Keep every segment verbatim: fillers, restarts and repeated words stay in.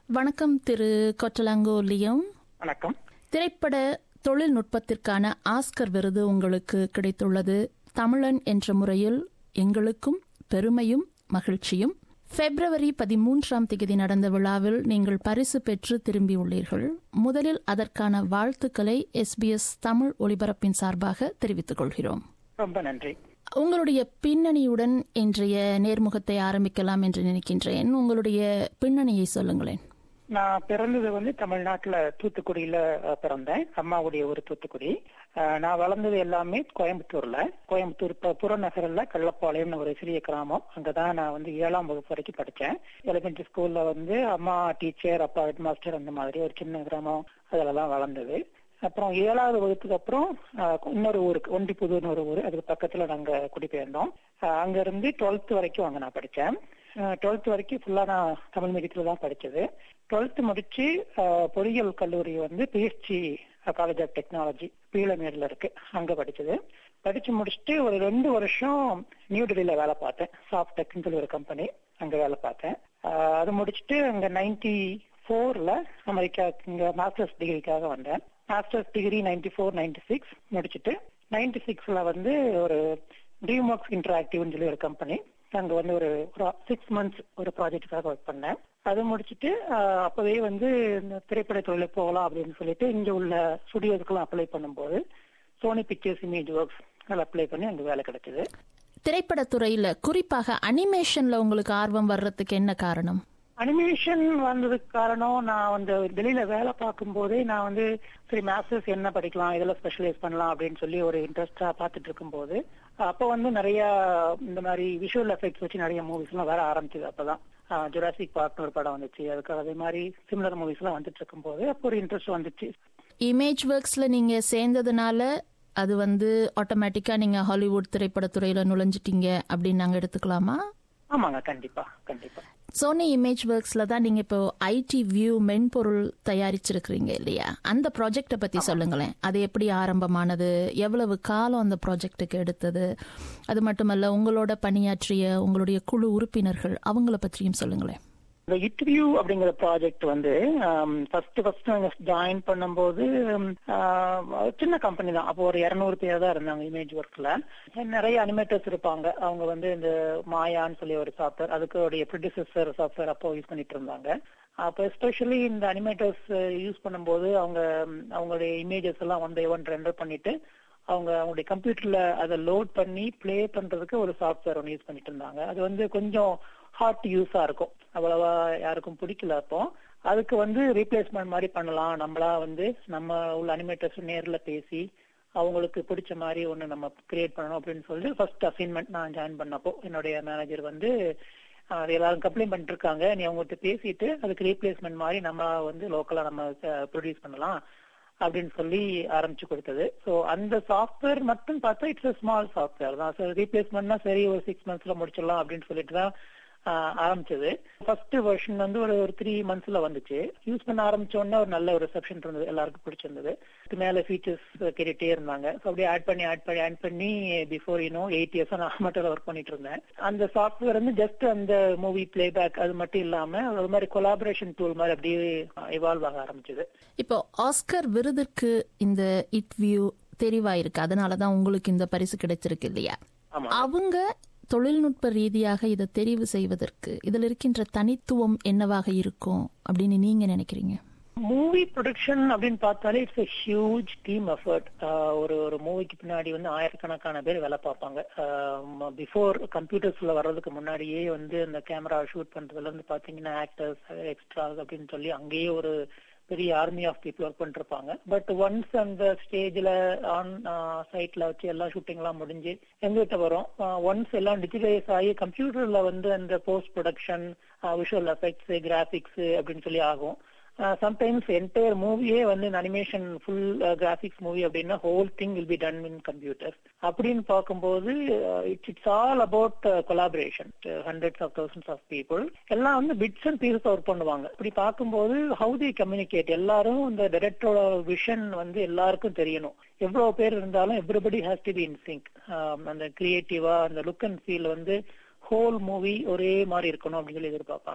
வணக்கம் திரு கொட்டலாங்கோ லியோன். வணக்கம். திரைப்பட தொழில்நுட்பத்திற்கான ஆஸ்கர் விருது உங்களுக்கு கிடைத்துள்ளது. தமிழன் என்ற முறையில் எங்களுக்கும் பெருமையும் மகிழ்ச்சியும். பிப்ரவரி பதிமூன்றாம் தேதி நடந்த விழாவில் நீங்கள் பரிசு பெற்று திரும்பியுள்ளீர்கள். முதலில் அதற்கான வாழ்த்துக்களை எஸ்பிஎஸ் தமிழ் ஒலிபரப்பின் சார்பாக தெரிவித்துக் கொள்கிறோம். ரொம்ப நன்றி. உங்களுடைய பின்னணியுடன் இன்றைய நேர்முகத்தை ஆரம்பிக்கலாம் என்று நினைக்கின்றேன். உங்களுடைய பின்னணியை சொல்லுங்களேன். நான் பிறந்தது வந்து தமிழ்நாட்டுல தூத்துக்குடியில பிறந்தேன். அம்மாவுடைய ஒரு தூத்துக்குடி. நான் வளர்ந்தது எல்லாமே கோயம்புத்தூர்ல. கோயம்புத்தூர் புறநகரில் கள்ளப்பாளையம்னு ஒரு சிறிய கிராமம். அங்கதான் நான் வந்து ஏழாம் வகுப்பு வரைக்கும் படித்தேன். எலிமெண்டரி ஸ்கூல்ல வந்து அம்மா டீச்சர், அப்பா ஹெட் மாஸ்டர், அந்த மாதிரி ஒரு சின்ன கிராமம் அதிலதான் வளர்ந்தது. அப்புறம் ஏழாவது வகுப்புக்கு அப்புறம் இன்னொரு ஊருக்கு, ஒண்டிப்புதூர்னு ஒரு ஊர், அதுக்கு பக்கத்துல நாங்க குடிபெயர்ந்தோம். அங்க இருந்து டுவெல்த் வரைக்கும் அங்க நான் படித்தேன். டுவெல்த் வரைக்கும் ஃபுல்லா நான் தமிழ் மீடியத்துல தான் படிச்சது. டுவெல்த் முடிச்சு பொறியியல் கல்லூரி வந்து பிஎஸ்சி காலேஜ் ஆஃப் டெக்னாலஜி பீளமேடுல இருக்கு, அங்க படிச்சது. படிச்சு முடிச்சுட்டு ஒரு ரெண்டு வருஷம் நியூ டெல்லியில வேலை பார்த்தேன். சாஃப்ட் டெக்னு சொல்லி ஒரு கம்பெனி, அங்க வேலை பார்த்தேன். அது முடிச்சுட்டு அங்க நைன்டி ஃபோர்ல அமெரிக்கா இங்க மாஸ்டர்ஸ் டிகிரிக்காக வந்தேன். Masters degree ninety four ninety six முடிச்சுட்டு நைன்டி சிக்ஸ்ல வந்து ஒரு ட்ரீம் ஒர்க்ஸ் இன்டராக்டிவ்னு சொல்லி ஒரு கம்பெனி, அங்க வந்து ஒரு சிக்ஸ் மந்த்ஸ் ஒரு ப்ராஜெக்டுக்காக ஒர்க் பண்ணேன். அது முடிச்சுட்டு அப்பவே வந்து இந்த திரைப்பட தொழிலை போகலாம் அப்படின்னு சொல்லிட்டு இங்க உள்ள ஸ்டுடியோஸ்க்கெல்லாம் அப்ளை பண்ணும்போது Sony Pictures image works apply பண்ணி அங்க வேலை கிடைச்சது. திரைப்படத்துறையில குறிப்பாக அனிமேஷன்ல உங்களுக்கு ஆர்வம் வர்றதுக்கு என்ன காரணம்? அனிமேஷன் வந்ததுக்கு காரணம், நான் வந்து வெளியில வேலை பார்க்கும் போதே நான் வந்து சரி மாஸ்டர்ஸ் என்ன படிக்கலாம், இதெல்லாம் ஸ்பெஷலைஸ் பண்ணலாம் அப்படின்னு சொல்லி ஒரு இன்ட்ரெஸ்டா பார்த்துட்டு இருக்கும் போது அப்போ வந்து நிறைய இந்த மாதிரி விஷுவல் எஃபெக்ட்ஸ் வச்சு நிறைய மூவிஸ் எல்லாம் வர ஆரம்பிச்சது. அப்பதான் ஜுராசிக் பார்க்னு ஒரு படம் வந்துச்சு. அதுக்கு அதே மாதிரி சிமிலர் மூவிஸ் எல்லாம் வந்துட்டு இருக்கும் போது அப்போ ஒரு இன்ட்ரெஸ்ட் வந்துச்சு. இமேஜ் ஒர்க்ஸ்ல நீங்க சேர்ந்ததுனால அது வந்து ஆட்டோமேட்டிக்கா நீங்க ஹாலிவுட் திரைப்படத்துறையில நுழைஞ்சிட்டீங்க அப்படின்னு நாங்க எடுத்துக்கலாமா? ஆமாங்க, கண்டிப்பா கண்டிப்பா. சோனி இமேஜ் ஒர்க்ஸ்ல தான் நீங்க இப்போ ஐடி வியூ மென்பொருள் தயாரிச்சிருக்கிறீங்க இல்லையா? அந்த ப்ராஜெக்ட பத்தி சொல்லுங்களேன். அது எப்படி ஆரம்பமானது, எவ்வளவு காலம் அந்த ப்ராஜெக்டுக்கு எடுத்தது, அது மட்டுமல்ல உங்களோட பணியாற்றிய உங்களுடைய குழு உறுப்பினர்கள் அவங்கள பற்றியும் சொல்லுங்களேன். இந்த இட்வியூ அப்படிங்கிற ப்ராஜெக்ட் வந்து ஃபர்ஸ்ட் ஃபர்ஸ்ட் நாங்க ஜாயின் பண்ணும்போது சின்ன கம்பெனி தான். அப்போ ஒரு இருநூறு பேர் தான் இருந்தாங்க இமேஜ் ஒர்க்ல. நிறைய அனிமேட்டர்ஸ் இருப்பாங்க. அவங்க வந்து இந்த மாயான்னு சொல்லி ஒரு சாஃப்ட்வேர், அதுக்கு ப்ரொடியூசர் சாஃப்ட்வேர் அப்போ யூஸ் பண்ணிட்டு இருந்தாங்க. அப்போ எஸ்பெஷலி இந்த அனிமேட்டர்ஸ் யூஸ் பண்ணும்போது அவங்க அவங்களுடைய இமேஜஸ் எல்லாம் ஒன் பை ஒன் ரெண்டர் பண்ணிட்டு அவங்க அவங்களுடைய கம்ப்யூட்டர்ல அதை லோட் பண்ணி பிளே பண்றதுக்கு ஒரு சாஃப்ட்வேர் ஒன்று யூஸ் பண்ணிட்டு இருந்தாங்க. அது வந்து கொஞ்சம் ஹார்ட் யூஸா இருக்கும், அவ்வளவா யாருக்கும் பிடிக்கல. அப்போ அதுக்கு வந்து ரீப்ளேஸ்மெண்ட் மாதிரி பண்ணலாம், நம்மளா வந்து நம்ம உள்ள அனிமேட்டர்ஸ் நேர்ல பேசி அவங்களுக்கு பிடிச்ச மாதிரி ஒண்ணு நம்ம கிரியேட் பண்ணணும் அப்படின்னு சொல்லி ஃபர்ஸ்ட் அசைன்மெண்ட் நான் ஜாயின் பண்ணப்போ என்னுடைய மேனேஜர் வந்து அது எல்லாரும் கம்ப்ளைண்ட் பண்ணிட்டு இருக்காங்க, நீ அவங்ககிட்ட பேசிட்டு அதுக்கு ரீப்ளேஸ்மெண்ட் மாதிரி நம்ம வந்து லோக்கலா நம்ம ப்ரொடியூஸ் பண்ணலாம் அப்படின்னு சொல்லி ஆரம்பிச்சு கொடுத்தது. ஸோ அந்த சாஃப்ட்வேர் மட்டும் பார்த்தா இட்ஸ் அ ஸ்மால் சாஃப்ட்வேர் தான். ஸோ ரீப்ளேஸ்மெண்ட்னா சரி ஒரு சிக்ஸ் மந்த்ஸ்ல முடிச்சிடலாம் அப்படின்னு சொல்லிட்டு தான் ஆரம்பிச்சது. ஃபர்ஸ்ட் வெர்ஷன் வந்து ஒரு ஒரு த்ரீ மந்த்ஸ்ல வந்துச்சு. யூஸ் பண்ண ஆரம்பிச்ச உடனே ஒரு நல்ல ஒரு ரிசப்ஷன் இருந்தது, எல்லாருக்கும் பிடிச்சிருந்தது. மேல ஃபீச்சர்ஸ் கேட்டுட்டே இருந்தாங்க. ஸோ அப்படியே ஆட் பண்ணி ஆட் பண்ணி ஆட் பண்ணி பிஃபோர் யூனோ எயிட் இயர்ஸ் நான் மட்டும் ஒர்க் பண்ணிட்டு இருந்தேன். அந்த சாஃப்ட்வேர் வந்து ஜஸ்ட் அந்த மூவி பிளேபேக் அது மட்டும் இல்லாம ஒரு மாதிரி கொலாபரேஷன் டூல் மாதிரி அப்படியே இவால்வ் ஆக ஆரம்பிச்சது. இப்போ ஆஸ்கர் விருதுக்கு இந்த இட்வியூ தெரிவாயிருக்கு, அதனாலதான் உங்களுக்கு இந்த பரிசு கிடைச்சிருக்கு இல்லையா? அவங்க தொழில்நுட்ப ரீதியாக இதை தெரிவு செய்வதற்கு இதில் இருக்கின்ற தனித்துவம் என்னவாக இருக்கும் அப்படின்னு நீங்க நினைக்கிறீங்க? மூவி ப்ரொடக்ஷன் அப்படின்னு பார்த்தாலே it's a huge team effort. ஒரு ஒரு மூவிக்கு பின்னாடி வந்து ஆயிரக்கணக்கான பேர் வேலை பார்ப்பாங்க. பிஃபோர் கம்ப்யூட்டர்ஸ்ல வர்றதுக்கு முன்னாடியே வந்து அந்த கேமரா ஷூட் பண்றதுல இருந்து பாத்தீங்கன்னா ஆக்டர்ஸ், எக்ஸ்ட்ராஸ் அப்படின்னு சொல்லி அங்கேயே ஒரு பெரிய ஆர்மி ஆஃப் பீப்புள் ஒர்க் பண்ணிருப்பாங்க. பட் ஒன்ஸ் அந்த ஸ்டேஜ்ல ஆன் சைட்ல வச்சு எல்லா ஷூட்டிங் எல்லாம் முடிஞ்சு எங்கிட்ட வரும். ஒன்ஸ் எல்லாம் டிஜிட்டலைஸ் ஆகி கம்ப்யூட்டர்ல வந்து அந்த post production, visual effects, graphics அப்படின்னு சொல்லி ஆகும். சம்டைம்ஸ் என்டையர் மூவியே வந்து அனிமேஷன் ஃபுல் கிராபிக்ஸ் மூவி அப்படின்னா whole thing will be done in computer அப்படின்னு பார்க்கும்போது it's it's all about collaboration. Hundreds of thousands of people எல்லாம் வந்து பிட்ஸ் அண்ட் பீசஸ் ஒர்க் பண்ணுவாங்க. இப்படி பார்க்கும்போது ஹவு தி கம்யூனிகேட், எல்லாரும் இந்த டைரக்டரோட விஷன் வந்து எல்லாருக்கும் தெரியணும். எவ்வளவு பேர் இருந்தாலும் everybody has to be in sync. அந்த கிரியேட்டிவா அந்த லுக் அண்ட் ஃபீல் வந்து ஹோல் மூவி ஒரே மாதிரி இருக்கணும் அப்படின்னு சொல்லி எதிர்பார்ப்பாங்க.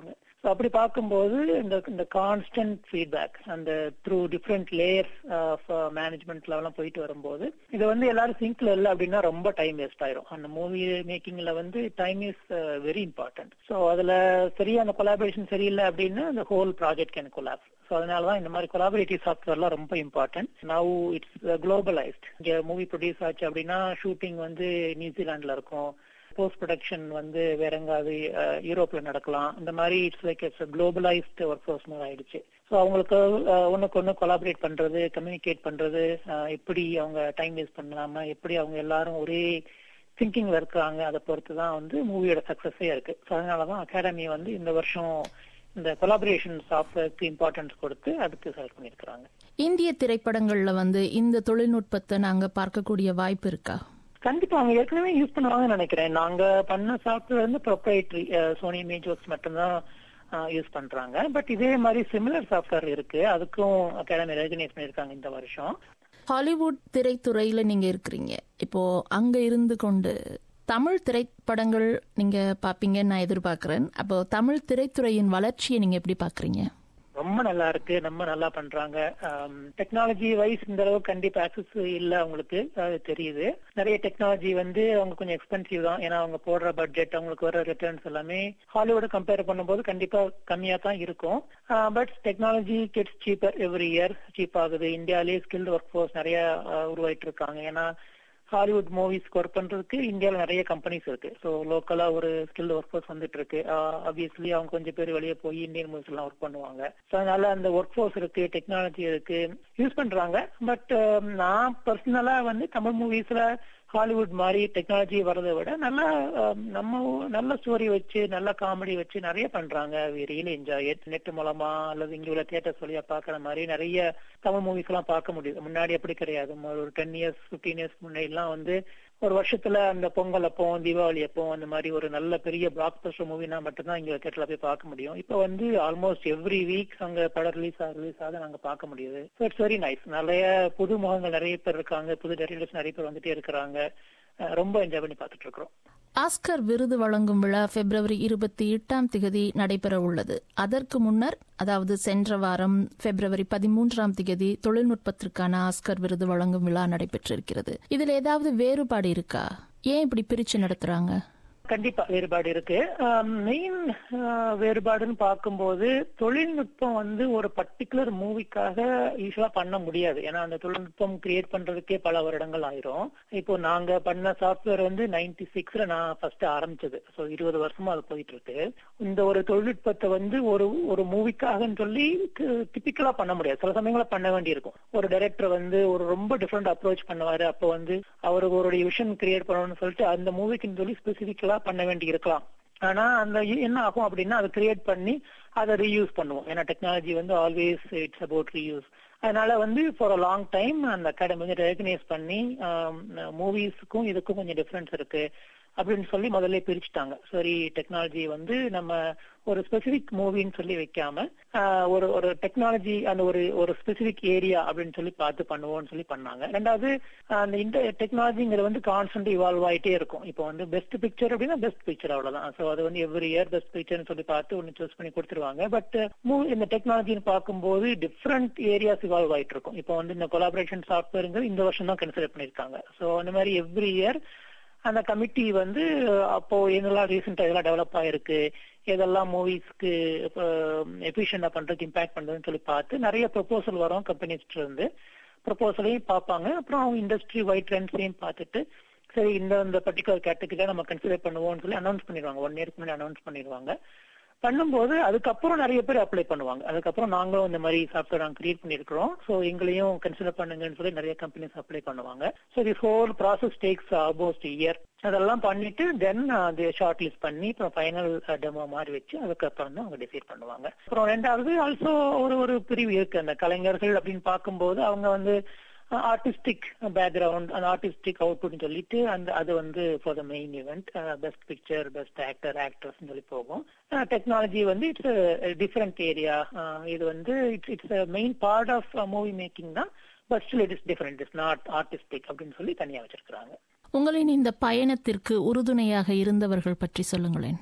அப்படி பார்க்கும்போது இந்த இந்த கான்ஸ்டன்ட் ஃபீட்பேக் அந்த through different layers of management லெவலாம் போயிட்டு வரும்போது இது வந்து எல்லாரும் சிங்க்ல இல்லை அப்படின்னா ரொம்ப டைம் வேஸ்ட் ஆயிரும். அந்த மூவி மேக்கிங்ல வந்து time is very important. So அதுல சரியா அந்த கொலாபரேஷன் சரியில்லை அப்படின்னா அந்த whole project can collapse. So அதனாலதான் இந்த மாதிரி கொலாபரேட்டிவ் சாஃப்ட்வேர்லாம் ரொம்ப இம்பார்ட்டன்ட். Now it's globalised. இங்க மூவி ப்ரொடியூஸ் ஆச்சு அப்படின்னா ஷூட்டிங் வந்து நியூசிலாந்துல இருக்கும், போஸ்ட் ப்ரொடக்ஷன் வந்து வேற எங்காவது யூரோப்ல நடக்கலாம். இந்த மாதிரி it's like it's globalised work force மாதிரி ஆயிடுச்சு. ஸோ அவங்களுக்கு ஒன்னுக்கு ஒன்று கொலாபரேட் பண்றது, கம்யூனிகேட் பண்றது, எப்படி அவங்க டைம் வேஸ்ட் பண்ணலாம, எப்படி அவங்க எல்லாரும் ஒரே திங்கிங்ல இருக்கிறாங்க, அதை பொறுத்து தான் வந்து மூவியோட சக்சஸே இருக்கு. ஸோ அதனாலதான் அகாடமி வந்து இந்த வருஷம் இந்த கொலாபரேஷன் சாஃப்ட்வேருக்கு இம்பார்ட்டன்ஸ் கொடுத்து அதுக்கு செலக்ட் பண்ணிருக்காங்க. இந்திய திரைப்படங்கள்ல வந்து இந்த தொழில்நுட்பத்தை நாங்க பார்க்கக்கூடிய வாய்ப்பு இருக்கா? கண்டிப்பா அவங்க ஏற்கனவே யூஸ் பண்ணுவாங்கன்னு நினைக்கிறேன். நாங்க பண்ண சாஃப்ட்வேர் வந்து ப்ரொப்ரைட்டரி சோனி இமேஜ் ஒர்க்ஸ் மட்டும்தான் யூஸ் பண்றாங்க. பட் இதே மாதிரி சிமிலர் சாஃப்ட்வேர் இருக்கு, அதுக்கும் அகாடமி ரெகனைஸ் பண்ணிருக்காங்க இந்த வருஷம். ஹாலிவுட் திரைத்துறையில நீங்க இருக்கிறீங்க, இப்போ அங்க இருந்து கொண்டு தமிழ் திரைப்படங்கள் நீங்க பாப்பீங்கன்னு நான் எதிர்பார்க்கிறேன். அப்போ தமிழ் திரைத்துறையின் வளர்ச்சியை நீங்க எப்படி பாக்குறீங்க? ரொம்ப நல்லா இருக்கு, ரொம்ப நல்லா பண்றாங்க. டெக்னாலஜி வைஸ் இந்த அளவுக்கு கண்டிப்பா ஆக்சஸ் இல்ல அவங்களுக்கு, அது தெரியுது. நிறைய டெக்னாலஜி வந்து அவங்க கொஞ்சம் எக்ஸ்பென்சிவ் தான். ஏன்னா அவங்க போடுற பட்ஜெட், அவங்களுக்கு வர ரிட்டர்ன்ஸ் எல்லாமே ஹாலிவுட் கம்பேர் பண்ணும்போது கண்டிப்பா கம்மியா தான் இருக்கும். But technology gets cheaper every year, cheap ஆகுது. இந்தியாலேயே ஸ்கில்டு ஒர்க் ஃபோர்ஸ் நிறைய உருவாயிட்டு இருக்காங்க. ஏன்னா ஹாலிவுட் மூவிஸ்க்கு ஒர்க் பண்றதுக்கு இந்தியாவில் நிறைய கம்பெனிஸ் இருக்கு. ஸோ லோக்கலா ஒரு ஸ்கில்டு ஒர்க் ஃபோர்ஸ் வந்துட்டு இருக்கு. ஆப்வியஸ்லி அவங்க கொஞ்சம் பேர் வெளியே போய் இந்தியன் மூவிஸ் எல்லாம் ஒர்க் பண்ணுவாங்க. ஸோ அதனால அந்த ஒர்க் ஃபோர்ஸ் இருக்கு, டெக்னாலஜி இருக்கு, யூஸ் பண்றாங்க. பட் நான் பர்சனலா வந்து தமிழ் மூவிஸ்ல ஹாலிவுட் மாதிரி டெக்னாலஜி வரதை விட நல்லா நம்ம நல்ல ஸ்டோரி வச்சு நல்ல காமெடி வச்சு நிறைய பண்றாங்க. We really enjoy it. Net மூலமா அல்லது இங்க உள்ள தியேட்டர்ஸ் வழியா பாக்குற மாதிரி நிறைய தமிழ் மூவிஸ் எல்லாம் பார்க்க முடியுது. முன்னாடி அப்படி கிடையாது. ஒரு டென் இயர்ஸ் பிப்டீன் இயர்ஸ் முன்னாடி எல்லாம் வந்து ஒரு வருஷத்துல அந்த பொங்கல் அப்போ, தீபாவளி அப்போ அந்த மாதிரி ஒரு நல்ல பெரிய பிளாக் பஸ்டர் மூவினா மட்டும்தான் இங்க தியேட்டர்ல போய் பார்க்க முடியும். இப்ப வந்து ஆல்மோஸ்ட் எவ்ரி வீக் அங்க படம் ரிலீஸ் ஆக ரிலீஸ் ஆக நாங்க பார்க்க முடியுது. So it's very nice. நிறைய புது முகங்கள் நிறைய பேர் இருக்காங்க, புது டைரக்டர்ஸ் நிறைய பேர் வந்துட்டே இருக்கிறாங்க. ரொம்ப என்ஜாய் பண்ணி பார்த்துட்டு இருக்கிறோம். ஆஸ்கர் விருது வழங்கும் விழா பிப்ரவரி இருபத்தி எட்டாம் திகதி நடைபெற உள்ளது. அதற்கு முன்னர், அதாவது சென்ற வாரம் பிப்ரவரி பதிமூன்றாம் திகதி தொழில்நுட்பத்திற்கான ஆஸ்கர் விருது வழங்கும் விழா நடைபெற்றிருக்கிறது. இதுல ஏதாவது வேறுபாடு இருக்கா? ஏன் இப்படி பிரிச்சு நடத்துறாங்க? கண்டிப்பா வேறுபாடு இருக்கு. மெயின் வேறுபாடுன்னு பார்க்கும்போது தொழில்நுட்பம் வந்து ஒரு பர்டிகுலர் மூவிக்காக யூஸ்வலா பண்ண முடியாது. ஏன்னா அந்த தொழில்நுட்பம் கிரியேட் பண்றதுக்கே பல வருடங்கள் ஆயிரும். இப்போ நாங்க பண்ண சாஃப்ட்வேர் வந்து நைன்டி சிக்ஸ்ல நான் ஃபர்ஸ்ட் ஆரம்பிச்சது. ஸோ இருபது வருஷமா அது போயிட்டு இருக்கு. இந்த ஒரு தொழில்நுட்பத்தை வந்து ஒரு ஒரு மூவிக்காகன்னு சொல்லி டிபிக்கலா பண்ண முடியாது. சில சமயங்கள பண்ண வேண்டி இருக்கும். ஒரு டைரக்டர் வந்து ஒரு ரொம்ப டிஃப்ரெண்ட் அப்ரோச் பண்ணுவாரு. அப்போ வந்து அவருக்கு ஒரு விஷன் கிரியேட் பண்ணணும்னு சொல்லிட்டு அந்த மூவிக்குன்னு சொல்லி ஸ்பெசிபிக்கலா பண்ண வேண்டி இருக்கலாம். ஆனா அந்த என்ன ஆகும் அப்படின்னா அதை கிரியேட் பண்ணி அதை ரீயூஸ் பண்ணுவோம். ஏன்னா டெக்னாலஜி வந்து ஆல்வேஸ் இட்ஸ் அபவுட் ரீயூஸ். அதனால வந்து ஃபார் அ லாங் டைம் அந்த அகாடமி வந்து ரெகனைஸ் பண்ணி மூவிஸ்க்கும் இதுக்கும் கொஞ்சம் டிஃபரன்ஸ் இருக்கு அப்படின்னு சொல்லி முதல்ல பிரிச்சுட்டாங்க. சரி, டெக்னாலஜி வந்து நம்ம ஒரு ஸ்பெசிபிக் மூவின்னு சொல்லி வைக்காம ஒரு ஒரு டெக்னாலஜி அந்த ஒரு ஒரு ஸ்பெசிபிக் ஏரியா அப்படின்னு சொல்லி பார்த்து பண்ணுவோம்னு சொல்லி பண்ணாங்க. ரெண்டாவது, அந்த இந்த டெக்னாலஜிங்கிறது வந்து கான்ஸ்டன்ட் இவால்வ் ஆயிட்டே இருக்கும். இப்போ வந்து பெஸ்ட் பிக்சர் அப்படின்னா பெஸ்ட் பிக்சர் அவ்வளவுதான். ஸோ அது வந்து எவ்ரி இயர் பெஸ்ட் பிக்சர்னு சொல்லி பார்த்து ஒன்னு சூஸ் பண்ணி கொடுத்துருவாங்க. பட் இந்த டெக்னாலஜின்னு பார்க்கும்போது டிஃப்ரெண்ட் ஏரியாஸ் இவால்வ் ஆயிட்டு இருக்கும். இப்போ வந்து இந்த கொலாபரேஷன் சாஃப்ட்வேருங்கிறது இந்த வருஷம் தான் கன்சிடர் பண்ணிருக்காங்க. ஸோ அந்த மாதிரி எவ்ரி இயர் அந்த கமிட்டி வந்து அப்போ என்னெல்லாம் ரீசெண்டா இதெல்லாம் டெவலப் ஆயிருக்கு, எதெல்லாம் மூவிஸ்க்கு எஃபிஷியன்டா பண்றதுக்கு இம்பாக்ட் பண்றதுன்னு சொல்லி பார்த்து நிறைய ப்ரொபோசல் வரும் கம்பெனிஸ்ல இருந்து. ப்ரொபோசலையும் பார்ப்பாங்க. அப்புறம் அவங்க இண்டஸ்ட்ரி வைட் ட்ரெண்ட்ஸையும் பார்த்துட்டு சரி இந்த இந்த பர்டிகுலர் கேட்டகரியில நம்ம கன்சிடர் பண்ணுவோம்னு சொல்லி அனௌன்ஸ் பண்ணிடுவாங்க. ஒன் இயருக்கு முன்னாடி அனௌன்ஸ் பண்ணிடுவாங்க. பண்ணும்போது அதுக்கப்புறம் நிறைய பேர் அப்ளை பண்ணுவாங்க. அதுக்கப்புறம் நாங்களும் இந்த மாதிரி சாஃப்ட்வேர் நாங்கள் கிரியேட் பண்ணிருக்கிறோம், ஸோ எங்களையும் கன்சிடர் பண்ணுங்கன்னு சொல்லி நிறைய கம்பெனிஸ் அப்ளை பண்ணுவாங்க. So this whole process takes almost year. அதெல்லாம் பண்ணிட்டு தென் அது ஷார்ட் லிஸ்ட் பண்ணி அப்புறம் ஃபைனல் டெமோ மாதிரி வச்சு அதுக்கப்புறம் தான் அவங்க டிசைட் பண்ணுவாங்க. அப்புறம் ரெண்டாவது ஆல்சோ ஒரு ஒரு பிரிவு இருக்கு. அந்த கலைஞர்கள் அப்படின்னு பார்க்கும்போது அவங்க வந்து ஆர்டிஸ்டிக் பேக்ரவுண்ட், அந்த ஆர்டிஸ்டிக் அவுட்புட்னு சொல்லிட்டு அந்த அது வந்து for the main event best picture, best actor, actress சொல்லி போகும். டெக்னாலஜி வந்து இட்ஸ் டிஃப்ரெண்ட் ஏரியா. இது வந்து it's it's main part of movie making தான். But still it is different, it's not artistic அப்படின்னு சொல்லி தனியா வச்சிருக்காங்க. உங்களின் இந்த பயணத்திற்கு உறுதுணையாக இருந்தவர்கள் பற்றி சொல்லுங்களேன்.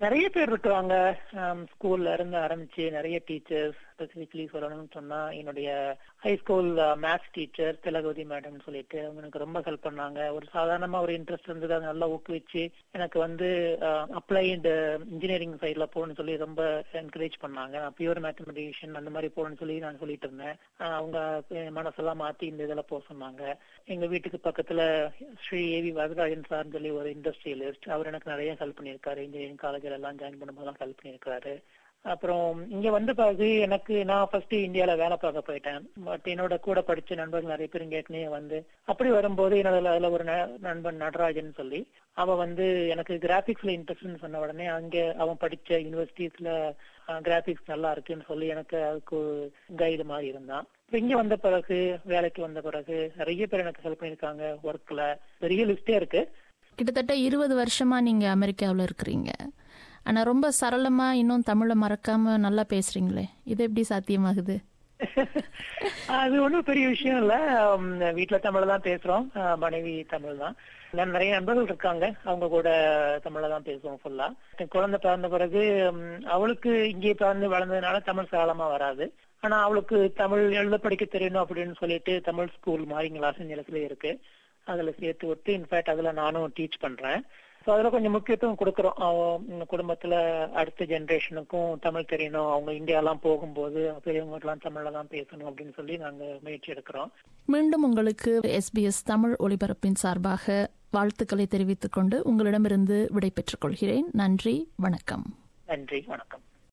நிறைய பேர் இருக்கிறாங்க. ஸ்கூல்ல இருந்து ஆரம்பிச்சு நிறைய டீச்சர்ஸ், ஸ்பெசிபிக்லி சொல்லணும்னு சொன்னா என்னுடைய high school maths teacher Thilagavathi madam சொல்லிட்டு அவங்க எனக்கு ரொம்ப ஹெல்ப் பண்ணாங்க. ஒரு சாதாரணமா ஒரு இன்ட்ரெஸ்ட் இருந்தது, அதை நல்லா ஊக்குவிச்சு எனக்கு வந்து அப்ளைடு இன்ஜினியரிங் சைட்ல போகணும்னு சொல்லி ரொம்ப என்கரேஜ் பண்ணாங்க. பியூர் மேத்தமெட்டிஷியன் அந்த மாதிரி போகணும்னு சொல்லி நான் சொல்லிட்டு இருந்தேன். அவங்க மனசெல்லாம் மாத்தி இந்த இதெல்லாம் போக சொன்னாங்க. எங்க வீட்டுக்கு பக்கத்துல ஸ்ரீ ஏவி வரதராஜன் சார்னு சொல்லி ஒரு இண்டஸ்ட்ரியலிஸ்ட், அவர் எனக்கு நிறைய ஹெல்ப் பண்ணியிருக்காரு. இன்ஜினியரிங் காலேஜில் எல்லாம் ஜாயின் பண்ணும்போது ஹெல்ப் பண்ணியிருக்காரு. அப்புறம் இங்க வந்த பிறகு எனக்கு நான் ஃபர்ஸ்ட் இந்தியால வேலை பார்க்க போயிட்டேன். பட் என்னோட கூட படிச்ச நண்பர்கள் நிறைய பேர் இங்க ஏற்கனவே வந்து அப்படி வரும்போது என்னோட அதுல ஒரு நண்பன் நடராஜன் சொல்லி அவன் வந்து எனக்கு கிராபிக்ஸ்ல இன்ட்ரெஸ்ட்னு சொன்ன உடனே அங்க அவன் படிச்ச யூனிவர்சிட்டிஸ்ல கிராபிக்ஸ் நல்லா இருக்குன்னு சொல்லி எனக்கு அதுக்கு கைடு மாதிரி இருந்தான். இங்க வந்த பிறகு வேலைக்கு வந்த பிறகு நிறைய பேர் எனக்கு ஹெல்ப் பண்ணிருக்காங்க. ஒர்க்ல பெரிய லிஸ்டே இருக்கு. கிட்டத்தட்ட இருபது வருஷமா நீங்க அமெரிக்காவில் இருக்கிறீங்க. ஆனா ரொம்ப சரளமா இன்னும் தமிழை மறக்காம நல்லா பேசுறீங்களே, இது எப்படி சாத்தியமாகுது? அது ஒன்றும் பெரிய விஷயம் இல்ல. வீட்டுல தமிழ் தான் பேசுறோம், மனைவி தமிழ் தான். நிறைய நண்பர்கள் இருக்காங்க, அவங்க கூட தமிழ்ல தான் பேசுவோம் ஃபுல்லா. குழந்தை பிறந்த பிறகு அவளுக்கு இங்கே பிறந்து வளர்ந்ததுனால தமிழ் சரளமா வராது. ஆனா அவளுக்கு தமிழ் எழுத படிக்க தெரியணும் அப்படின்னு சொல்லிட்டு தமிழ் ஸ்கூல் மாதிரி லாஸ் ஏஞ்சல்ஸ்ல இருக்கு, அதுல சேர்த்து விட்டு இன்ஃபேக்ட் அதுல நானும் டீச் பண்றேன். அதுல கொஞ்சம் முக்கியத்துவம் கொடுக்கறோம். குடும்பத்துல அடுத்த ஜெனரேஷனுக்கும் தமிழ் தெரியணும், அவங்க இந்தியாலாம் போகும்போது பெரியவங்களுக்கு எல்லாம் தமிழ்ல தான் பேசணும் அப்படின்னு சொல்லி நாங்க முயற்சி எடுக்கிறோம். மீண்டும் உங்களுக்கு எஸ்பிஎஸ் தமிழ் ஒலிபரப்பின் சார்பாக வாழ்த்துக்களை தெரிவித்துக் கொண்டு உங்களிடமிருந்து விடை பெற்றுக் கொள்கிறேன். நன்றி, வணக்கம். நன்றி, வணக்கம்.